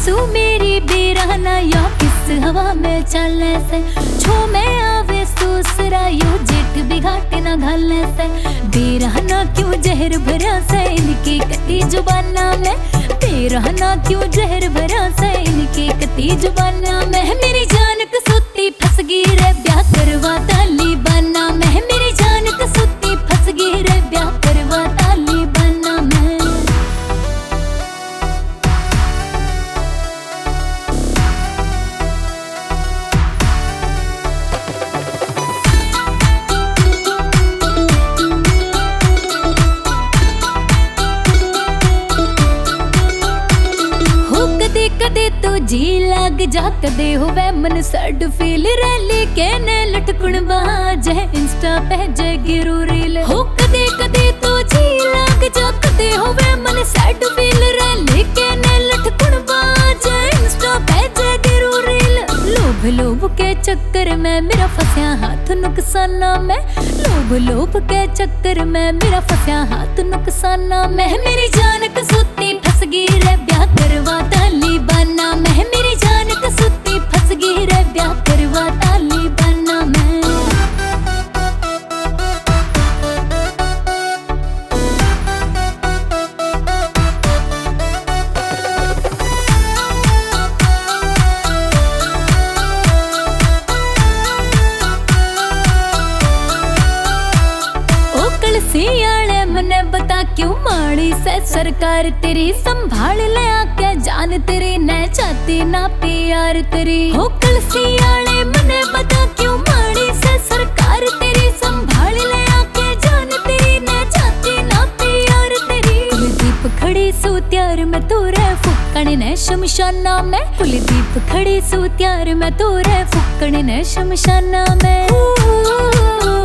आंसू मेरी बेरहना या किस हवा में चलने से छो में आवे दूसरा यू जेठ बिघाटे ना घालने से बेरहना क्यों जहर भरा से इनकी कटी जुबाना में बेरहना क्यों जहर भरा से इनकी कटी जुबाना में मेरी जान कसुती फंस गई रे ब्याह करवा तालिबाना में मेरी जान कसुती फंस गई रे ब्याह करवा तालिबाना में। कदे तो जी लाग जा कदे होवे मन सड फील रैली कहने लटकुण बाज है इंस्टा पे जगिरू रील हो कदे कदे तो जी लाग जा कदे होवे मन सड फील रैली कहने लटकुण बाज है इंस्टा पे जगिरू रील लोभ लोभ के चक्कर में मेरा फंसा हाथ नुकसाना में लोभ लोभ के चक्कर में मेरा फंसा हाथ नुकसाना में मेरी जान कसुती फंस गई रे ब्याह करवा तालिबाना में मेरी जान कसुती फंस गई रे ब्याह करवा तालिबाना में। सियाले मने बता क्यों माड़ी से सरकार तेरी संभाल ले आके जान तेरी न चाहती ना प्यार तेरी हो कल सियाले मने बता क्यों माड़ी से सरकार तेरी संभाल ले आके जान तेरी न चाहती ना प्यार तेरी कुलदीप खड़ी सू त्यार में तू रे फुक्कण ने शमशाना में कुलदीप खड़ी सू त्यार में तू रे फुक्कण ने शमशाना में।